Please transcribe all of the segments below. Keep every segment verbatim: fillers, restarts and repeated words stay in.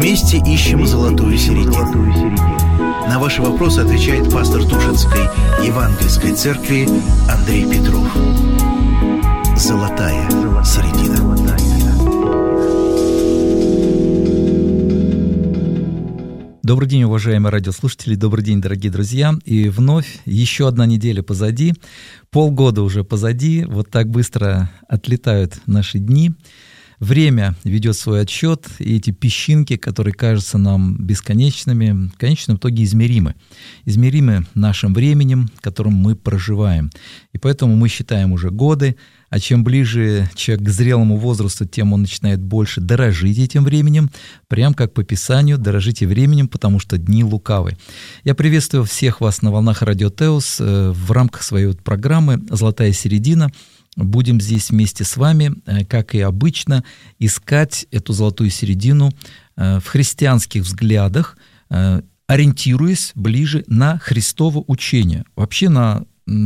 Вместе ищем золотую середину. На ваши вопросы отвечает пастор Тушинской Евангельской церкви Андрей Петров. Золотая середина. Добрый день, уважаемые радиослушатели, добрый день, дорогие друзья. И вновь еще одна неделя позади, полгода уже позади, вот так быстро отлетают наши дни. Время ведет свой отсчет, и эти песчинки, которые кажутся нам бесконечными, в конечном итоге измеримы. Измеримы нашим временем, которым мы проживаем. И поэтому мы считаем уже годы, а чем ближе человек к зрелому возрасту, тем он начинает больше дорожить этим временем, прям как по Писанию, дорожите временем, потому что дни лукавы. Я приветствую всех вас на волнах Радио Теос в рамках своей вот программы «Золотая середина». Будем здесь вместе с вами, как и обычно, искать эту золотую середину в христианских взглядах, ориентируясь ближе на Христово учение, вообще на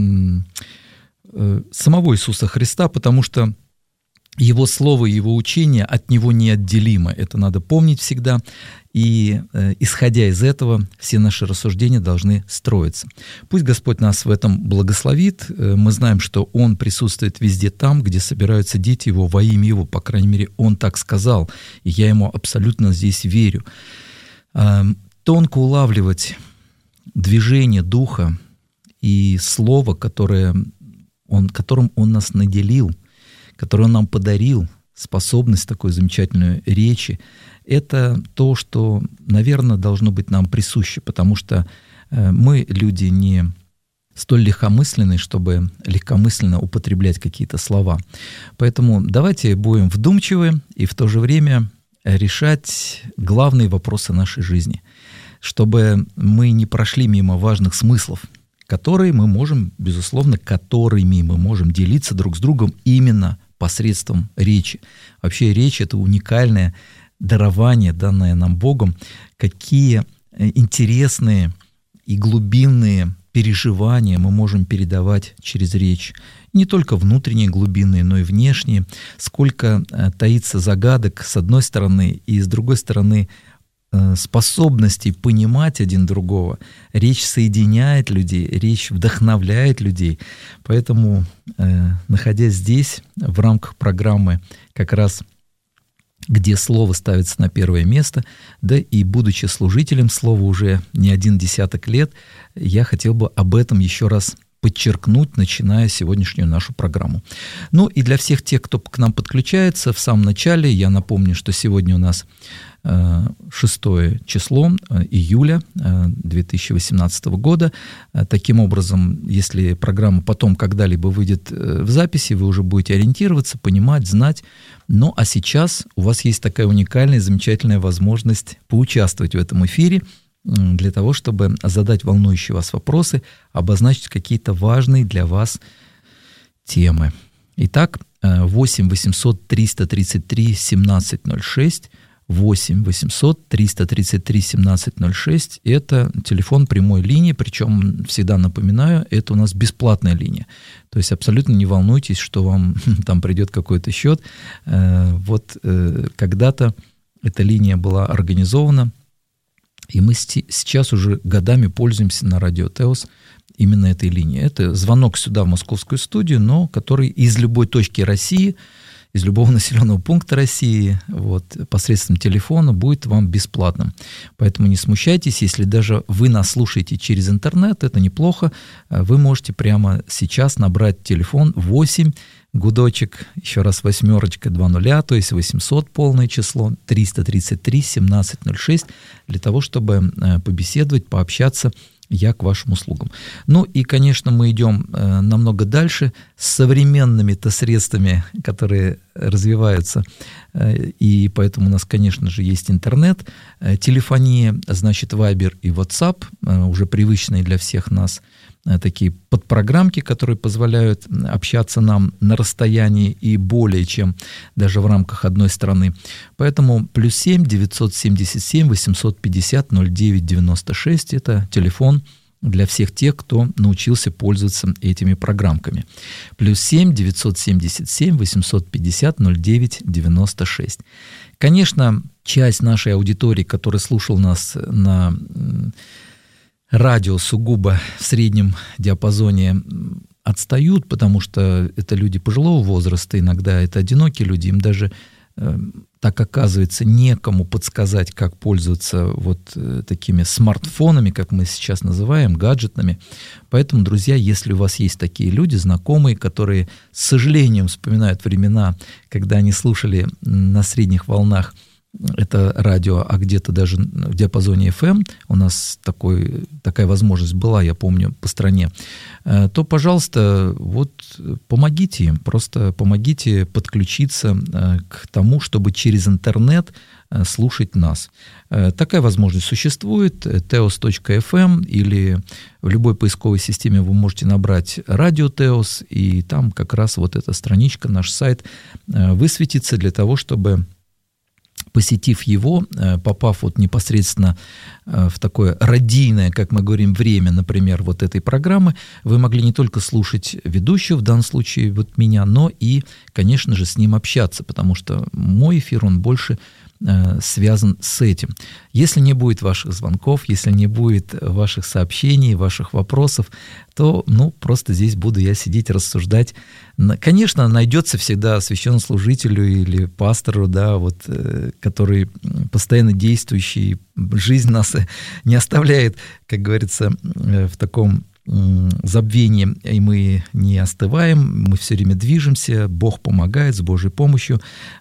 самого Иисуса Христа, потому что Его слово и Его учение от Него неотделимо. Это надо помнить всегда. И, э, исходя из этого, все наши рассуждения должны строиться. Пусть Господь нас в этом благословит. Мы знаем, что Он присутствует везде там, где собираются дети Его во имя Его. По крайней мере, Он так сказал, и я Ему абсолютно здесь верю. Э, тонко улавливать движение Духа и Слово, которое он, которым Он нас наделил, которое Он нам подарил, способность такой замечательной речи, это то, что, наверное, должно быть нам присуще, потому что мы, люди, не столь легкомысленные, чтобы легкомысленно употреблять какие-то слова. Поэтому давайте будем вдумчивы и в то же время решать главные вопросы нашей жизни, чтобы мы не прошли мимо важных смыслов, которые мы можем, безусловно, которыми мы можем делиться друг с другом именно посредством речи. Вообще речь — это уникальное дарование, данное нам Богом, какие интересные и глубинные переживания мы можем передавать через речь. Не только внутренние глубинные, но и внешние. Сколько таится загадок с одной стороны, и с другой стороны способностей понимать один другого. Речь соединяет людей, речь вдохновляет людей. Поэтому, э, находясь здесь, в рамках программы, как раз где слово ставится на первое место, да и будучи служителем слова уже не один десяток лет, я хотел бы об этом еще раз подчеркнуть, начиная сегодняшнюю нашу программу. Ну и для всех тех, кто к нам подключается, в самом начале я напомню, что сегодня у нас шестое число июля две тысячи восемнадцатого года. Таким образом, если программа потом когда-либо выйдет в записи, вы уже будете ориентироваться, понимать, знать. Ну а сейчас у вас есть такая уникальная, замечательная возможность поучаствовать в этом эфире для того, чтобы задать волнующие вас вопросы, обозначить какие-то важные для вас темы. Итак, восемь восемьсот триста тридцать три семнадцать ноль шесть, восемь восемьсот триста тридцать три семнадцать ноль шесть – это телефон прямой линии, причем, всегда напоминаю, это у нас бесплатная линия. То есть абсолютно не волнуйтесь, что вам там придет какой-то счет. Вот когда-то эта линия была организована, и мы сейчас уже годами пользуемся на Радио Теос именно этой линией. Это звонок сюда, в московскую студию, но который из любой точки России, из любого населенного пункта России, вот, посредством телефона будет вам бесплатным. Поэтому не смущайтесь, если даже вы нас слушаете через интернет, это неплохо. Вы можете прямо сейчас набрать телефон восемь, гудочек, еще раз восьмерочка, два нуля, то есть восемьсот полное число, триста тридцать три семнадцать ноль шесть, для того, чтобы побеседовать, пообщаться. Я к вашим услугам. Ну и, конечно, мы идем э, намного дальше с современными-то средствами, которые развиваются, э, и поэтому у нас, конечно же, есть интернет, э, телефония, значит, Viber и WhatsApp, э, уже привычные для всех нас э, такие подпрограммки, которые позволяют общаться нам на расстоянии и более чем даже в рамках одной страны. Поэтому плюс семь девятьсот семьдесят семь восемьсот пятьдесят ноль девять девяносто шесть – это телефон для всех тех, кто научился пользоваться этими программками. Плюс семь девятьсот семьдесят семь восемьсот пятьдесят ноль девять девяносто шесть. Конечно, часть нашей аудитории, которая слушала нас на радио сугубо в среднем диапазоне, отстают, потому что это люди пожилого возраста, иногда это одинокие люди, им даже э, так оказывается некому подсказать, как пользоваться вот э, такими смартфонами, как мы сейчас называем, гаджетными. Поэтому, друзья, если у вас есть такие люди, знакомые, которые с сожалением вспоминают времена, когда они слушали на средних волнах это радио, а где-то даже в диапазоне эф эм, у нас такой, такая возможность была, я помню, по стране, то, пожалуйста, вот помогите им, просто помогите подключиться к тому, чтобы через интернет слушать нас. Такая возможность существует, теос точка эф эм, или в любой поисковой системе вы можете набрать радио Теос, и там как раз вот эта страничка, наш сайт высветится для того, чтобы, посетив его, попав вот непосредственно в такое радийное, как мы говорим, время, например, вот этой программы, вы могли не только слушать ведущего, в данном случае вот меня, но и, конечно же, с ним общаться, потому что мой эфир, он больше связан с этим. Если не будет ваших звонков, если не будет ваших сообщений, ваших вопросов, то, ну, просто здесь буду я сидеть, рассуждать. Конечно, найдется всегда священнослужителю или пастору, да, вот, который постоянно действующий, жизнь нас не оставляет, как говорится, в таком забвении, и мы не остываем, мы все время движемся, Бог помогает с Божьей помощью,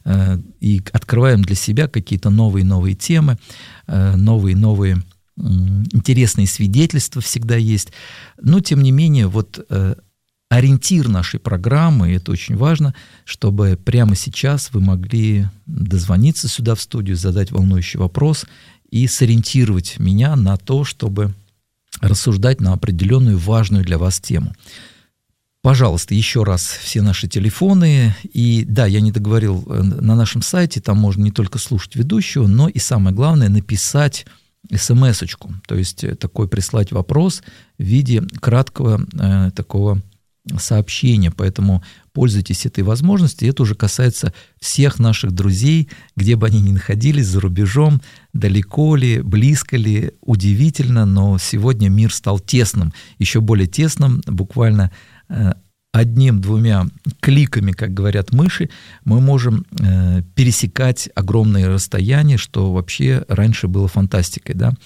и открываем для себя какие-то новые-новые темы, новые-новые интересные свидетельства всегда есть. Но, тем не менее, вот ориентир нашей программы, и это очень важно, чтобы прямо сейчас вы могли дозвониться сюда в студию, задать волнующий вопрос и сориентировать меня на то, чтобы рассуждать на определенную важную для вас тему. Пожалуйста, еще раз все наши телефоны. И да, я не договорил, на нашем сайте там можно не только слушать ведущего, но и самое главное написать эс-эм-эсочку, то есть такой прислать вопрос в виде краткого э, такого сообщения. Поэтому пользуйтесь этой возможностью. И это уже касается всех наших друзей, где бы они ни находились, за рубежом, далеко ли, близко ли, удивительно, но сегодня мир стал тесным, еще более тесным, буквально одним-двумя кликами, как говорят мыши, мы можем э, пересекать огромные расстояния, что вообще раньше было фантастикой, да,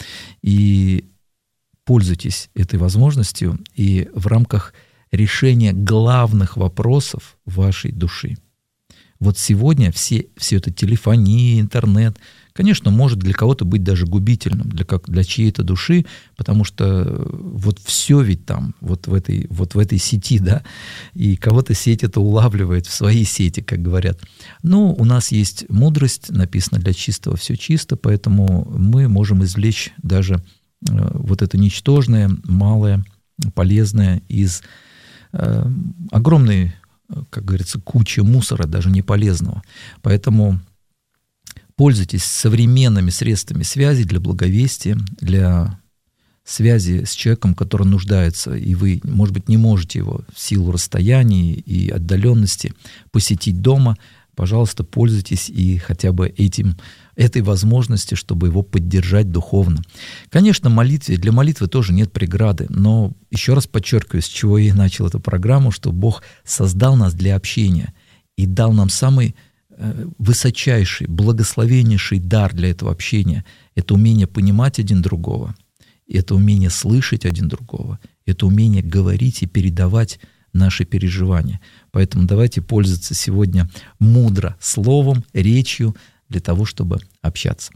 и пользуйтесь этой возможностью и в рамках решения главных вопросов вашей души. Вот сегодня все, все это телефония, интернет, конечно, может для кого-то быть даже губительным, для, как, для чьей-то души, потому что вот все ведь там, вот в этой, вот в этой сети, да, и кого-то сеть это улавливает в своей сети, как говорят. Но у нас есть мудрость, написано для чистого все чисто, поэтому мы можем извлечь даже вот это ничтожное, малое, полезное из э, огромной, как говорится, кучи мусора, даже не полезного. Поэтому пользуйтесь современными средствами связи для благовестия, для связи с человеком, который нуждается, и вы, может быть, не можете его в силу расстояния и отдаленности посетить дома. Пожалуйста, пользуйтесь и хотя бы этим, этой возможностью, чтобы его поддержать духовно. Конечно, молитве, для молитвы тоже нет преграды, но еще раз подчеркиваю, с чего я и начал эту программу, что Бог создал нас для общения и дал нам самый высочайший, благословеннейший дар для этого общения. Это умение понимать один другого, это умение слышать один другого, это умение говорить и передавать наши переживания. Поэтому давайте пользоваться сегодня мудро словом, речью для того, чтобы общаться.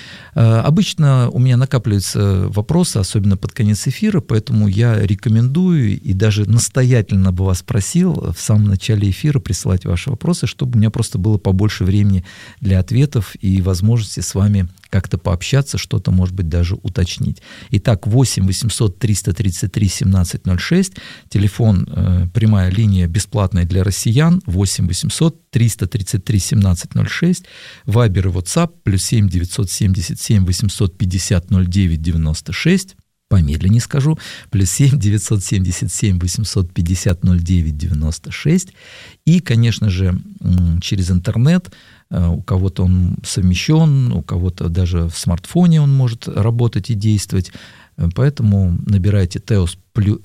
Обычно у меня накапливаются вопросы, особенно под конец эфира, поэтому я рекомендую и даже настоятельно бы вас просил в самом начале эфира присылать ваши вопросы, чтобы у меня просто было побольше времени для ответов и возможности с вами как-то пообщаться, что-то, может быть, даже уточнить. Итак, восемь восемьсот триста тридцать три семнадцать ноль шесть, телефон, э, прямая линия бесплатная для россиян, восемь восемьсот триста тридцать три семнадцать ноль шесть, вайбер и WhatsApp, плюс семь девятьсот семьдесят семь восемьсот пятьдесят ноль девять девяносто шесть. помедленнее скажу, плюс семь девятьсот семьдесят семь восемьсот пятьдесят ноль девять девяносто шесть. И, конечно же, через интернет, у кого-то он совмещен, у кого-то даже в смартфоне он может работать и действовать. Поэтому набирайте теос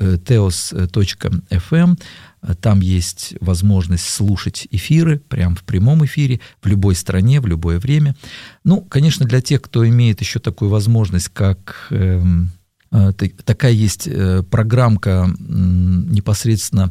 точка эф эм, там есть возможность слушать эфиры прямо в прямом эфире в любой стране, в любое время. Ну, конечно, для тех, кто имеет еще такую возможность, как... Э, такая есть программка непосредственно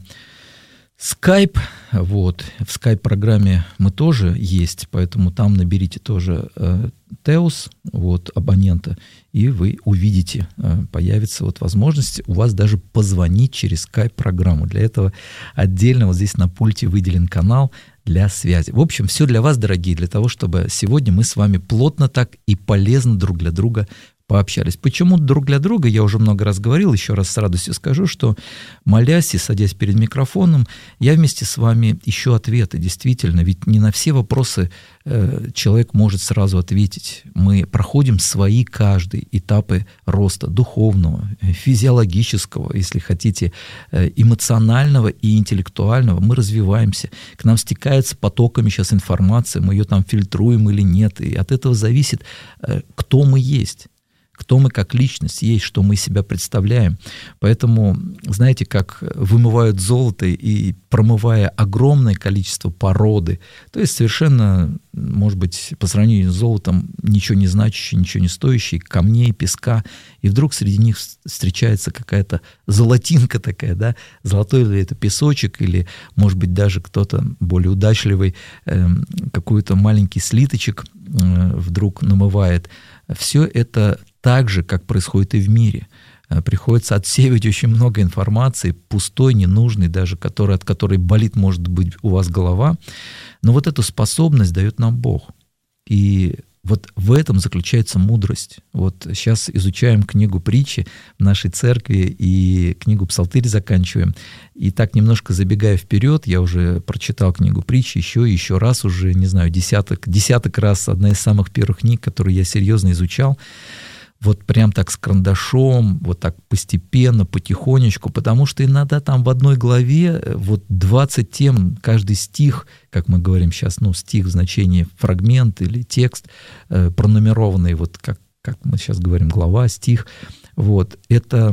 Skype, вот, в Skype-программе мы тоже есть, поэтому там наберите тоже э, Теос, вот, абонента, и вы увидите, э, появится вот возможность у вас даже позвонить через Skype-программу. Для этого отдельно вот здесь на пульте выделен канал для связи. В общем, все для вас, дорогие, для того, чтобы сегодня мы с вами плотно так и полезно друг для друга пообщались. Почему друг для друга, я уже много раз говорил, еще раз с радостью скажу, что молясь и садясь перед микрофоном, я вместе с вами ищу ответы, действительно, ведь не на все вопросы э, человек может сразу ответить. Мы проходим свои каждые этапы роста духовного, физиологического, если хотите, э, эмоционального и интеллектуального. Мы развиваемся, к нам стекается потоками сейчас информация, мы ее там фильтруем или нет, и от этого зависит, э, кто мы есть. Кто мы как личность есть, что мы из себя представляем. Поэтому, знаете, как вымывают золото и промывая огромное количество породы, то есть совершенно, может быть, по сравнению с золотом ничего не значащие, ничего не стоящие, камней, песка, и вдруг среди них встречается какая-то золотинка такая, да, золотой ли это песочек, или, может быть, даже кто-то более удачливый э, какой-то маленький слиточек э, вдруг намывает. Все это так же, как происходит и в мире. Приходится отсеивать очень много информации, пустой, ненужной, даже которой, от которой болит, может быть, у вас голова. Но вот эту способность дает нам Бог. И вот в этом заключается мудрость. Вот сейчас изучаем книгу притчи в нашей церкви и книгу Псалтырь заканчиваем. И так немножко забегая вперед, я уже прочитал книгу притчи еще и еще раз, уже, не знаю, десяток, десяток раз, одна из самых первых книг, которую я серьезно изучал. Вот прям так с карандашом, вот так постепенно, потихонечку, потому что иногда там в одной главе вот двадцать тем, каждый стих, как мы говорим сейчас, ну, стих в значении фрагмент или текст, э, пронумерованный, вот как, как мы сейчас говорим, глава, стих, вот, это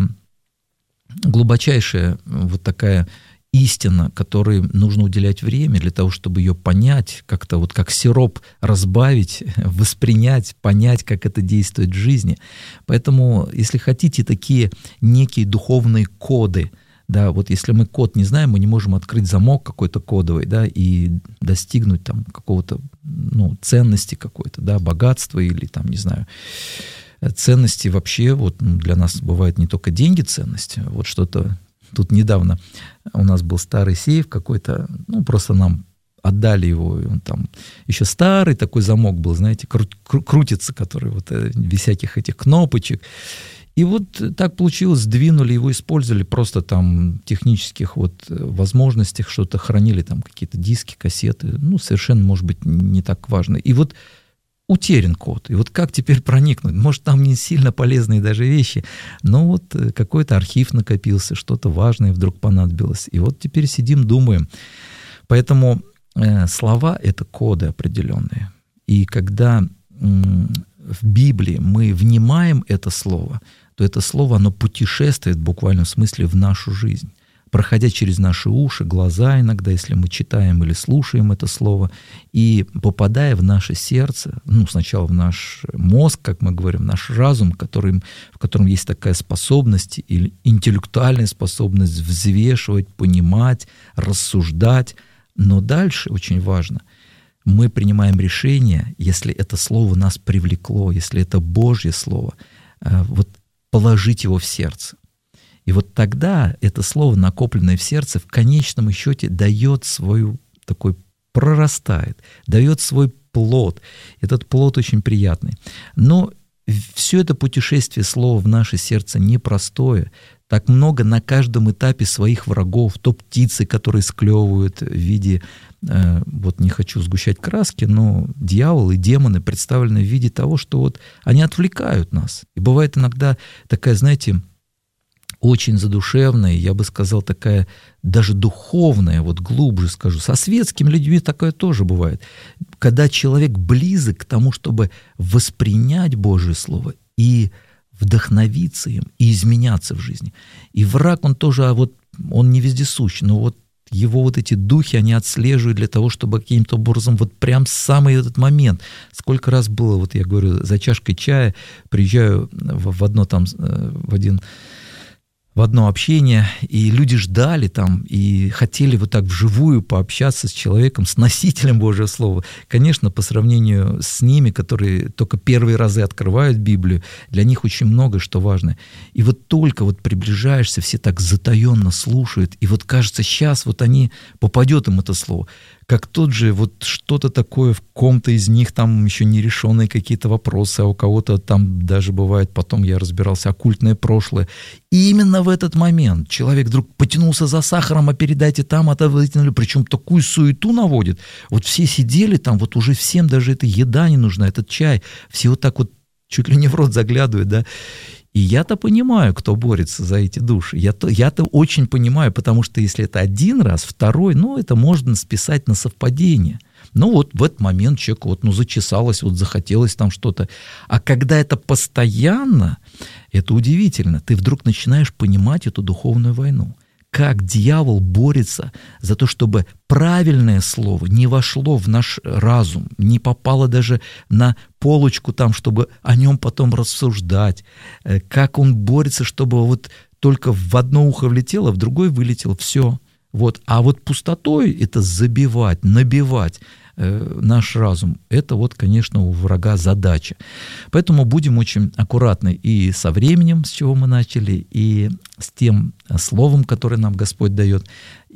глубочайшая вот такая истина, которой нужно уделять время для того, чтобы ее понять, как-то вот как сироп разбавить, воспринять, понять, как это действует в жизни. Поэтому, если хотите, такие некие духовные коды, да, вот если мы код не знаем, мы не можем открыть замок какой-то кодовый, да, и достигнуть там какого-то, ну, ценности какой-то, да, богатства или там, не знаю, ценности вообще, вот для нас бывает не только деньги ценности, вот что-то. Тут недавно у нас был старый сейф какой-то, ну, просто нам отдали его, и он там еще старый такой замок был, знаете, кру- кру- крутится, который вот без всяких этих кнопочек. И вот так получилось, сдвинули его, использовали просто там технических вот возможностях, что-то хранили, там какие-то диски, кассеты, ну, совершенно, может быть, не так важно. И вот утерян код. И вот как теперь проникнуть? Может, там не сильно полезные даже вещи, но вот какой-то архив накопился, что-то важное вдруг понадобилось. И вот теперь сидим, думаем. Поэтому э, слова — это коды определенные. И когда э, в Библии мы внимаем это слово, то это слово, оно путешествует в буквальном смысле в нашу жизнь, проходя через наши уши, глаза иногда, если мы читаем или слушаем это слово, и попадая в наше сердце, ну, сначала в наш мозг, как мы говорим, в наш разум, который, в котором есть такая способность или интеллектуальная способность взвешивать, понимать, рассуждать. Но дальше очень важно, мы принимаем решение, если это слово нас привлекло, если это Божье слово, вот положить его в сердце. И вот тогда это слово, накопленное в сердце, в конечном счете дает свою, такой, прорастает, дает свой плод. Этот плод очень приятный. Но все это путешествие слова в наше сердце непростое. Так много на каждом этапе своих врагов, то птицы, которые склевывают в виде, э, вот не хочу сгущать краски, но дьявол и демоны представлены в виде того, что вот они отвлекают нас. И бывает иногда такая, знаете, очень задушевная, я бы сказал, такая даже духовная, вот глубже скажу. Со светскими людьми такое тоже бывает. Когда человек близок к тому, чтобы воспринять Божие Слово и вдохновиться им, и изменяться в жизни. И враг, он тоже, вот, он не вездесущ, но вот его вот эти духи, они отслеживают для того, чтобы каким-то образом вот прям самый этот момент. Сколько раз было, вот я говорю, за чашкой чая приезжаю в, в одно там, в один... в одно общение, и люди ждали там, и хотели вот так вживую пообщаться с человеком, с носителем Божьего Слова. Конечно, по сравнению с ними, которые только первые разы открывают Библию, для них очень много что важно. И вот только вот приближаешься, все так затаенно слушают, и вот кажется, сейчас вот они, попадет им это слово. Как тот же вот что-то такое в ком-то из них, там еще нерешенные какие-то вопросы, а у кого-то там даже бывает, потом я разбирался, оккультное прошлое. И именно в этот момент человек вдруг потянулся за сахаром, а передайте там, а то вытянули, причем такую суету наводит. Вот все сидели там, вот уже всем даже эта еда не нужна, этот чай, все вот так вот чуть ли не в рот заглядывают, да. И я-то понимаю, кто борется за эти души. Я-то, я-то очень понимаю, потому что если это один раз, второй, ну, это можно списать на совпадение. Ну, вот в этот момент человеку вот, ну, зачесалось, вот захотелось там что-то. А когда это постоянно, это удивительно. Ты вдруг начинаешь понимать эту духовную войну. Как дьявол борется за то, чтобы правильное слово не вошло в наш разум, не попало даже на полочку там, чтобы о нем потом рассуждать. Как он борется, чтобы вот только в одно ухо влетело, в другое вылетело, все. Вот. А вот пустотой это забивать, набивать э, наш разум. Это вот, конечно, у врага задача. Поэтому будем очень аккуратны и со временем, с чего мы начали, и с тем словом, которое нам Господь дает.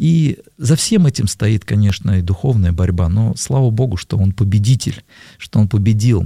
И за всем этим стоит, конечно, и духовная борьба. Но слава Богу, что Он победитель, что Он победил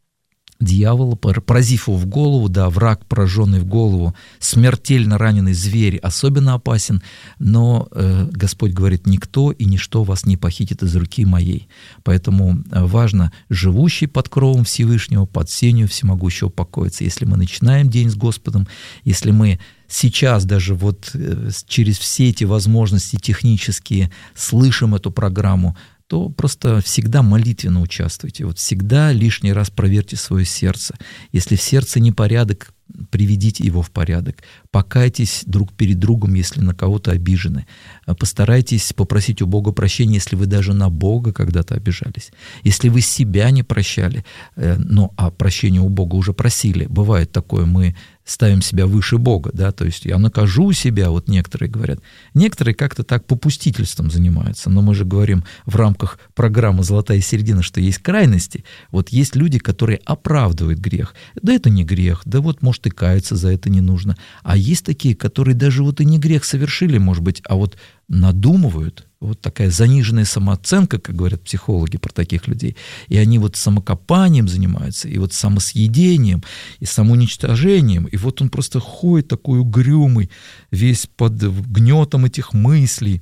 дьявола, поразив его в голову, да, враг, пораженный в голову, смертельно раненый зверь особенно опасен, но э, Господь говорит, никто и ничто вас не похитит из руки моей. Поэтому важно, живущий под кровом Всевышнего, под сенью всемогущего покоиться. Если мы начинаем день с Господом, если мы сейчас даже вот э, через все эти возможности технические слышим эту программу, то просто всегда молитвенно участвуйте. Вот всегда лишний раз проверьте свое сердце. Если в сердце непорядок, приведите его в порядок. Покайтесь друг перед другом, если на кого-то обижены. Постарайтесь попросить у Бога прощения, если вы даже на Бога когда-то обижались. Если вы себя не прощали, ну, а прощения у Бога уже просили. Бывает такое, мы ставим себя выше Бога, да, то есть я накажу себя, вот некоторые говорят. Некоторые как-то так попустительством занимаются, но мы же говорим в рамках программы «Золотая середина», что есть крайности. Вот есть люди, которые оправдывают грех. Да это не грех, да вот, может, и каяться за это не нужно. А есть такие, которые даже вот и не грех совершили, может быть, а вот надумывают, вот такая заниженная самооценка, как говорят психологи про таких людей, и они вот самокопанием занимаются, и вот самосъедением, и самоуничтожением, и вот он просто ходит такой угрюмый, весь под гнетом этих мыслей.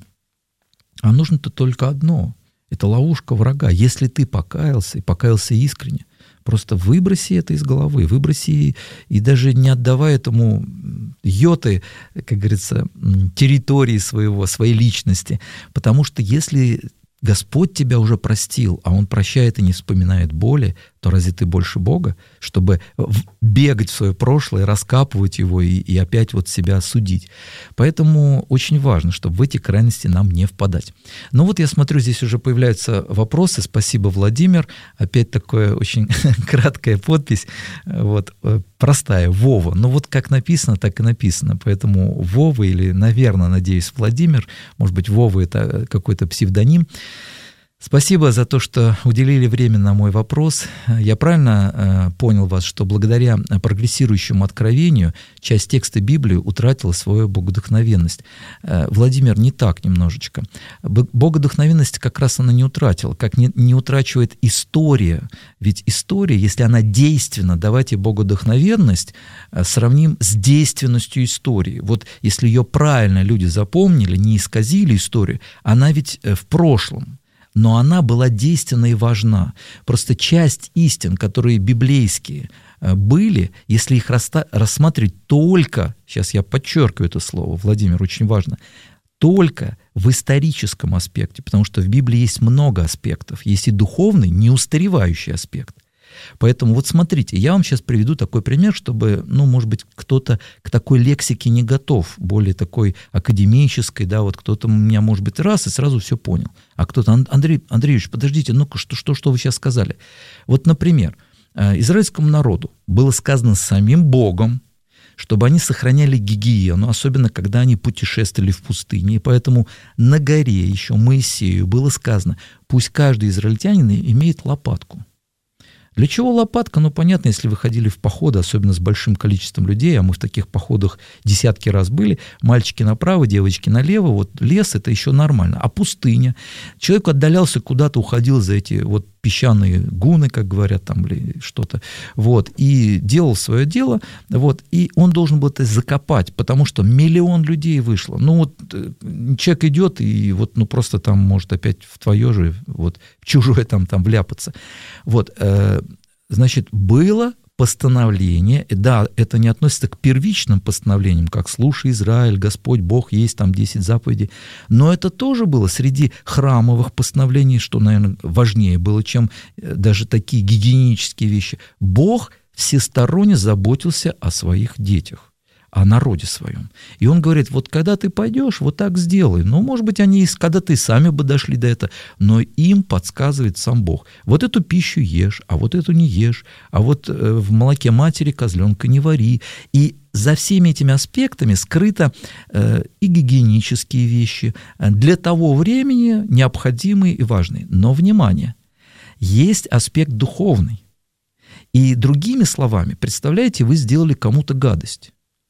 А нужно-то только одно, это ловушка врага. Если ты покаялся, и покаялся искренне, просто выброси это из головы, выброси и даже не отдавай этому йоты, как говорится, территории своего, своей личности. Потому что если Господь тебя уже простил, а Он прощает и не вспоминает боли, то разве ты больше Бога, чтобы бегать в свое прошлое, раскапывать его и, и опять вот себя судить? Поэтому очень важно, чтобы в эти крайности нам не впадать. Ну вот я смотрю, здесь уже появляются вопросы. Спасибо, Владимир. Опять такая очень краткая подпись, вот, простая, Вова. Ну вот как написано, так и написано. Поэтому Вова или, наверное, надеюсь, Владимир, может быть, Вова — это какой-то псевдоним. Спасибо за то, что уделили время на мой вопрос. Я правильно э, понял вас, что благодаря прогрессирующему откровению часть текста Библии утратила свою богодухновенность. Э, Владимир, не так немножечко. Богодухновенность как раз она не утратила, как не, не утрачивает история. Ведь история, если она действенна, давайте богодухновенность э, сравним с действенностью истории. Вот если ее правильно люди запомнили, не исказили историю, она ведь э, в прошлом. Но она была действенна и важна. Просто часть истин, которые библейские, были, если их расста- рассматривать только, сейчас я подчеркиваю это слово, Владимир, очень важно, только в историческом аспекте, потому что в Библии есть много аспектов, есть и духовный, неустаревающий аспект. Поэтому вот смотрите, я вам сейчас приведу такой пример, чтобы, ну, может быть, кто-то к такой лексике не готов, более такой академической, да, вот кто-то у меня, может быть, раз и сразу все понял, а кто-то, Андрей Андреевич, подождите, ну-ка, что, что, что вы сейчас сказали? Вот, например, израильскому народу было сказано самим Богом, чтобы они сохраняли гигиену, особенно когда они путешествовали в пустыне. И поэтому на горе еще Моисею было сказано, пусть каждый израильтянин имеет лопатку. Для чего лопатка? Ну, понятно, если вы ходили в походы, особенно с большим количеством людей, а мы в таких походах десятки раз были, мальчики направо, девочки налево, вот лес — это еще нормально. А пустыня? Человек отдалялся куда-то, уходил за эти вот песчаные гуны, как говорят, там, или что-то, вот, и делал свое дело, вот, и он должен был это закопать, потому что миллион людей вышло. Ну, вот человек идет, и вот, ну, просто там может опять в твое же, вот, в чужое там, там вляпаться. Вот, э, значит, было постановление, да, это не относится к первичным постановлениям, как «Слушай, Израиль, Господь Бог есть», там десять заповедей, но это тоже было среди храмовых постановлений, что, наверное, важнее было, чем даже такие гигиенические вещи. Бог всесторонне заботился о своих детях, о народе своем. И он говорит, вот когда ты пойдешь, вот так сделай. Ну, может быть, они, когда-то и сами бы дошли до этого, но им подсказывает сам Бог. Вот эту пищу ешь, а вот эту не ешь, а вот в молоке матери козленка не вари. И за всеми этими аспектами скрыто э, и гигиенические вещи, для того времени необходимые и важные. Но, внимание, есть аспект духовный. И другими словами, представляете, вы сделали кому-то гадость.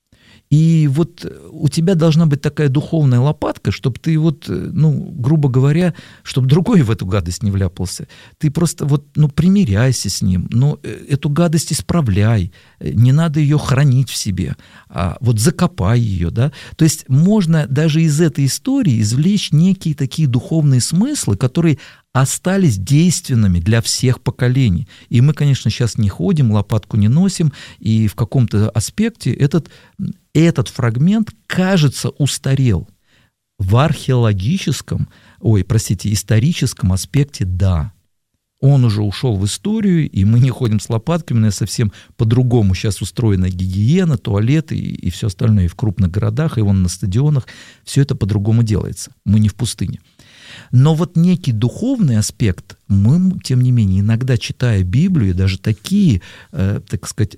И вот у тебя должна быть такая духовная лопатка, чтобы ты вот, ну, грубо говоря, чтобы другой в эту гадость не вляпался. Ты просто вот, ну, примиряйся с ним, но эту гадость исправляй, не надо ее хранить в себе, а вот закопай ее, да. То есть можно даже из этой истории извлечь некие такие духовные смыслы, которые остались действенными для всех поколений. И мы, конечно, сейчас не ходим, лопатку не носим, и в каком-то аспекте этот, этот фрагмент, кажется, устарел. В археологическом, ой, простите, историческом аспекте – да. Он уже ушел в историю, и мы не ходим с лопатками, но совсем по-другому сейчас устроена гигиена, туалеты и, и все остальное, и в крупных городах, и вон на стадионах. Все это по-другому делается. Мы не в пустыне. Но вот некий духовный аспект мы, тем не менее, иногда, читая Библию, даже такие, э, так сказать,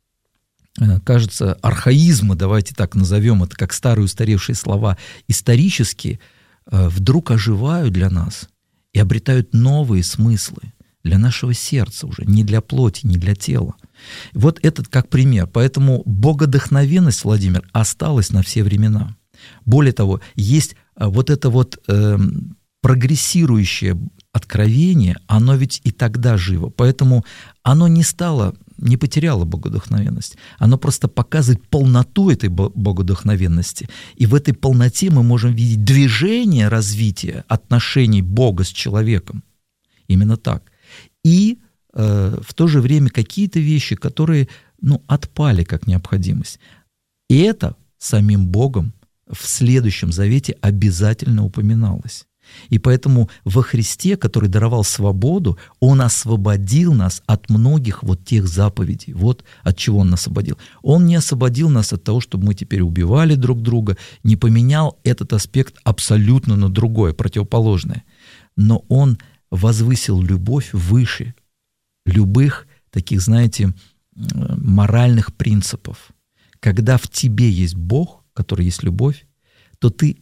э, кажется, архаизмы, давайте так назовем это, как старые устаревшие слова, исторические, э, вдруг оживают для нас и обретают новые смыслы для нашего сердца уже, не для плоти, не для тела. Вот этот как пример. Поэтому богодохновенность, Владимир, осталась на все времена. Более того, есть вот это вот э, прогрессирующее откровение, оно ведь и тогда живо. Поэтому оно не стало, не потеряло богодухновенность. Оно просто показывает полноту этой богодухновенности. И в этой полноте мы можем видеть движение развития отношений Бога с человеком. Именно так. И э, в то же время какие-то вещи, которые, ну, отпали как необходимость. И это самим Богом в следующем завете обязательно упоминалось. И поэтому во Христе, который даровал свободу, Он освободил нас от многих вот тех заповедей. Вот от чего Он нас освободил. Он не освободил нас от того, чтобы мы теперь убивали друг друга, не поменял этот аспект абсолютно на другое, противоположное. Но Он возвысил любовь выше любых таких, знаете, моральных принципов. Когда в тебе есть Бог, который есть любовь, то ты,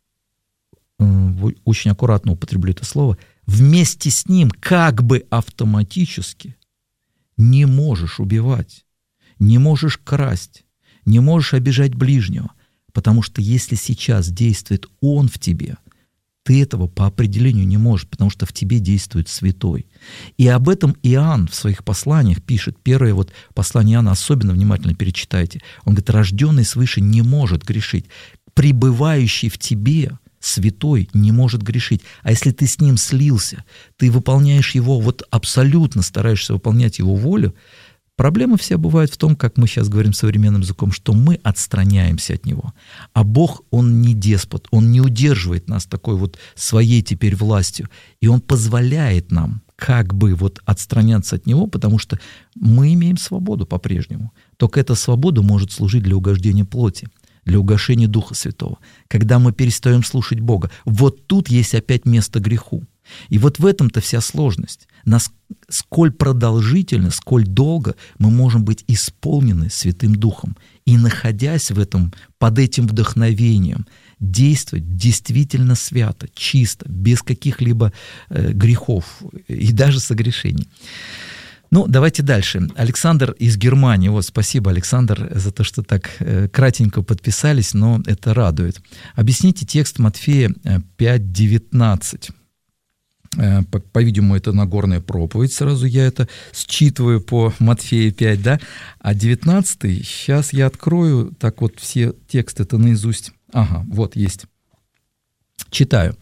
очень аккуратно употреблю это слово, вместе с Ним как бы автоматически не можешь убивать, не можешь красть, не можешь обижать ближнего, потому что если сейчас действует Он в тебе, ты этого по определению не можешь, потому что в тебе действует Святой. И об этом Иоанн в своих посланиях пишет. Первое вот послание Иоанна особенно внимательно перечитайте. Он говорит, рожденный свыше не может грешить. Пребывающий в тебе Святой не может грешить. А если ты с Ним слился, ты выполняешь Его, вот абсолютно стараешься выполнять Его волю, Проблема вся бывает в том, как мы сейчас говорим современным языком, что мы отстраняемся от Него. А Бог, Он не деспот, Он не удерживает нас такой вот своей теперь властью. И Он позволяет нам как бы вот отстраняться от Него, потому что мы имеем свободу по-прежнему. Только эта свобода может служить для угождения плоти, для угошения Духа Святого. Когда мы перестаем слушать Бога, вот тут есть опять место греху. И вот в этом-то вся сложность. Нас, сколь продолжительно, сколь долго мы можем быть исполнены Святым Духом. И находясь в этом, под этим вдохновением, действовать действительно свято, чисто, без каких-либо э, грехов и даже согрешений. Ну, давайте дальше. Александр из Германии. Вот, спасибо, Александр, за то, что так э, кратенько подписались, но это радует. Объясните текст Матфея пять девятнадцать. По-видимому, это Нагорная проповедь, сразу я это считываю по Матфея пять, да? А девятнадцатый, сейчас я открою, так вот все тексты-то наизусть. Ага, вот есть. Читаю.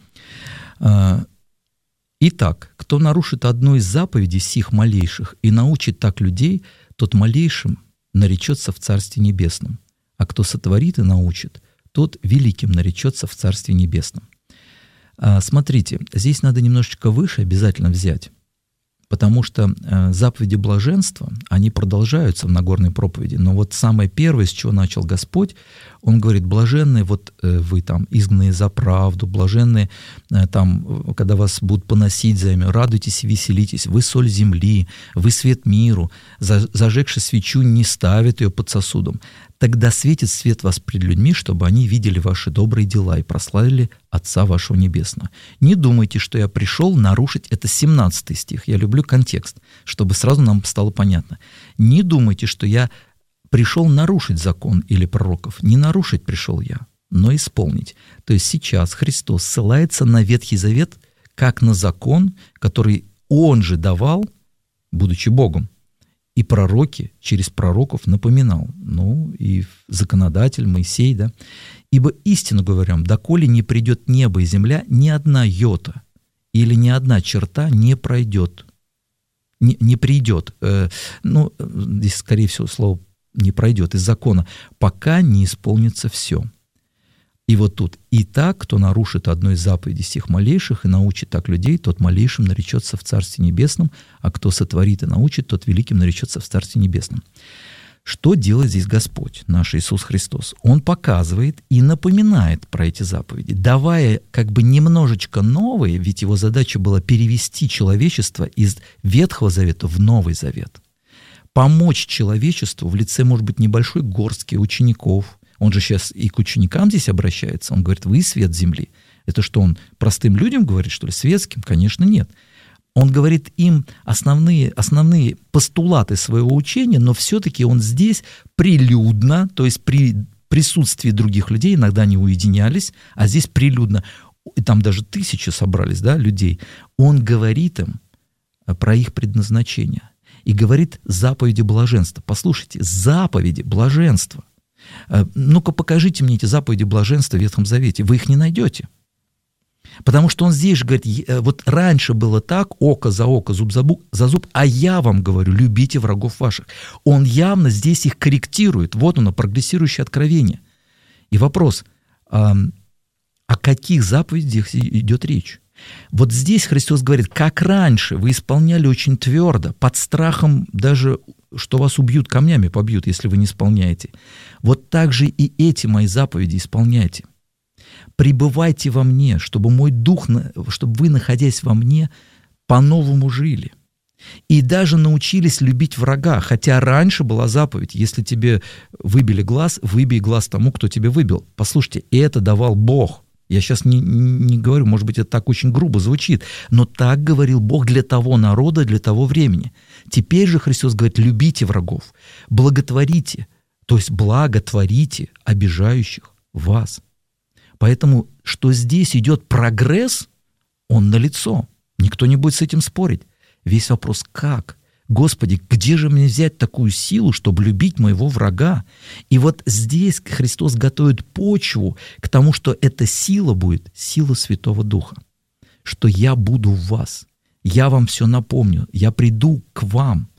«Итак, кто нарушит одну из заповедей сих малейших и научит так людей, тот малейшим наречется в Царстве Небесном, а кто сотворит и научит, тот великим наречется в Царстве Небесном». Смотрите, здесь надо немножечко выше обязательно взять, потому что заповеди блаженства, они продолжаются в Нагорной проповеди, но вот самое первое, с чего начал Господь, Он говорит: блаженные вот вы там изгнанные за правду, блаженные там, когда вас будут поносить за имя, радуйтесь и веселитесь, вы соль земли, вы свет миру, зажегши свечу не ставит ее под сосудом. Тогда светит свет вас пред людьми, чтобы они видели ваши добрые дела и прославили Отца вашего Небесного. Не думайте, что я пришел нарушить, это семнадцатый стих, я люблю контекст, чтобы сразу нам стало понятно. Не думайте, что я пришел нарушить закон или пророков. Не нарушить пришел я, но исполнить. То есть сейчас Христос ссылается на Ветхий Завет как на закон, который Он же давал, будучи Богом. И пророки через пророков напоминал. Ну, и законодатель Моисей, да. «Ибо истину говорям, доколе не придет небо и земля, ни одна йота или ни одна черта не пройдет». Не, не придет. Э, ну, здесь, скорее всего, слово «не пройдет» из закона, пока не исполнится все. И вот тут: «И так, кто нарушит одну из заповедей сих малейших и научит так людей, тот малейшим наречется в Царстве Небесном, а кто сотворит и научит, тот великим наречется в Царстве Небесном». Что делает здесь Господь, наш Иисус Христос? Он показывает и напоминает про эти заповеди, давая как бы немножечко новые, ведь его задача была перевести человечество из Ветхого Завета в Новый Завет. Помочь человечеству в лице, может быть, небольшой горстки учеников. Он же сейчас и к ученикам здесь обращается. Он говорит: вы свет земли. Это что, он простым людям говорит, что ли, светским? Конечно, нет. Он говорит им основные, основные постулаты своего учения, но все-таки он здесь прилюдно, то есть при присутствии других людей, иногда они уединялись, а здесь прилюдно, и там даже тысячи собрались, да, людей, он говорит им про их предназначение и говорит заповеди блаженства. Послушайте, заповеди блаженства. Ну-ка покажите мне эти заповеди блаженства в Ветхом Завете. Вы их не найдете. Потому что он здесь же говорит: вот раньше было так, око за око, зуб за, бу, за зуб, а я вам говорю, любите врагов ваших. Он явно здесь их корректирует. Вот оно, прогрессирующее откровение. И вопрос: а, о каких заповедях идет речь? Вот здесь Христос говорит: как раньше вы исполняли очень твердо, под страхом даже, что вас убьют, камнями побьют, если вы не исполняете. Вот так же и эти мои заповеди исполняйте. Пребывайте во мне, чтобы мой дух, чтобы вы, находясь во мне, по-новому жили. И даже научились любить врага, хотя раньше была заповедь: если тебе выбили глаз, выбей глаз тому, кто тебе выбил. Послушайте, это давал Бог. Я сейчас не, не говорю, может быть, это так очень грубо звучит, но так говорил Бог для того народа, для того времени. Теперь же Христос говорит: любите врагов, благотворите, то есть благотворите обижающих вас. Поэтому, что здесь идет прогресс, он налицо. Никто не будет с этим спорить. Весь вопрос: как? Господи, где же мне взять такую силу, чтобы любить моего врага? И вот здесь Христос готовит почву к тому, что эта сила будет сила Святого Духа. Что я буду в вас, я вам все напомню, я приду к вам.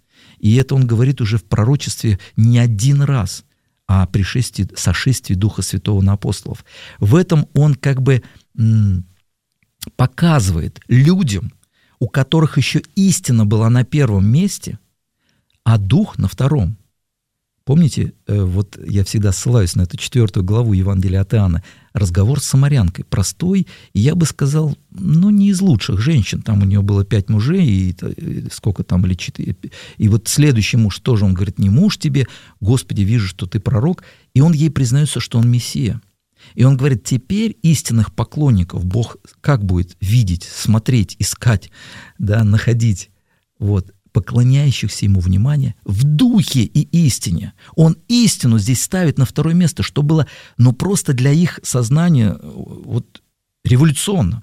И это он говорит уже в пророчестве не один раз о пришествии, сошествии Духа Святого на апостолов. В этом он как бы м, показывает людям, у которых еще истина была на первом месте, а Дух на втором. Помните, вот я всегда ссылаюсь на эту четвертую главу Евангелия от Иоанна, разговор с самарянкой, простой, и я бы сказал, ну, не из лучших женщин, там у нее было пять мужей, и сколько там, или четыре, и вот следующий муж тоже, он говорит, не муж тебе, Господи, вижу, что ты пророк, и он ей признается, что он Мессия. И он говорит, теперь истинных поклонников Бог как будет видеть, смотреть, искать, да, находить, вот, поклоняющихся Ему внимание в духе и истине. Он истину здесь ставит на второе место, что было, ну, просто для их сознания вот революционно.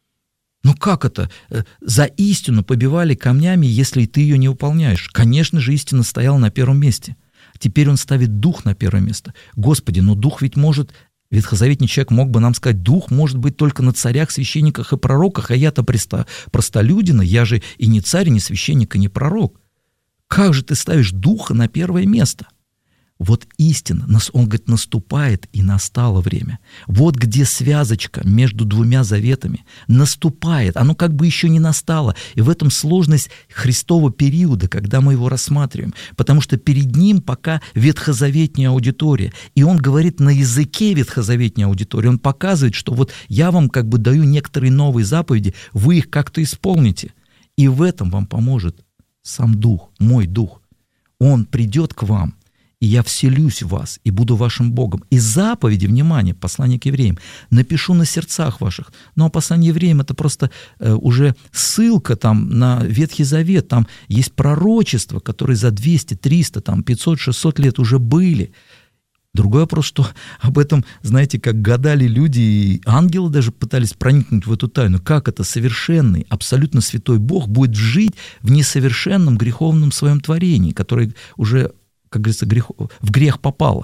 Ну как это? За истину побивали камнями, если ты ее не выполняешь. Конечно же, истина стояла на первом месте. Теперь он ставит дух на первое место. Господи, но дух ведь может... Ветхозаветный человек мог бы нам сказать, дух может быть только на царях, священниках и пророках, а я-то простолюдина, я же и не царь, и не священник, и не пророк. Как же ты ставишь духа на первое место? Вот истина, он говорит, наступает, и настало время. Вот где связочка между двумя заветами наступает, оно как бы еще не настало. И в этом сложность Христова периода, когда мы его рассматриваем. Потому что перед ним пока ветхозаветная аудитория. И он говорит на языке ветхозаветной аудитории. Он показывает, что вот я вам как бы даю некоторые новые заповеди, вы их как-то исполните. И в этом вам поможет сам Дух, мой Дух. Он придет к вам. И я вселюсь в вас, и буду вашим Богом. И заповеди, внимание, послание к евреям, напишу на сердцах ваших. Ну, а послание евреям — это просто э, уже ссылка там на Ветхий Завет. Там есть пророчества, которые за двести, триста, там, пятьсот, шестьсот лет уже были. Другой вопрос, что об этом, знаете, как гадали люди, и ангелы даже пытались проникнуть в эту тайну. Как это совершенный, абсолютно святой Бог будет жить в несовершенном греховном своем творении, которое уже... как говорится, грех, в грех попало.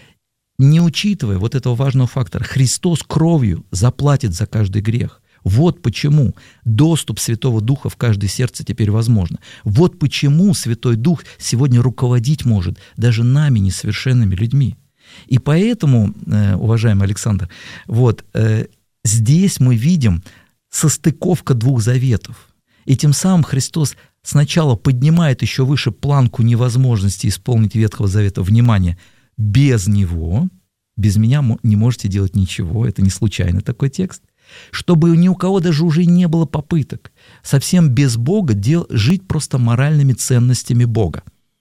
Не учитывая вот этого важного фактора, Христос кровью заплатит за каждый грех. Вот почему доступ Святого Духа в каждое сердце теперь возможно. Вот почему Святой Дух сегодня руководить может даже нами, несовершенными людьми. И поэтому, уважаемый Александр, вот здесь мы видим состыковка двух заветов. И тем самым Христос сначала поднимает еще выше планку невозможности исполнить Ветхого Завета. Внимание, без Него, без меня не можете делать ничего, это не случайно такой текст, чтобы ни у кого даже уже не было попыток совсем без Бога дел, жить просто моральными ценностями Бога.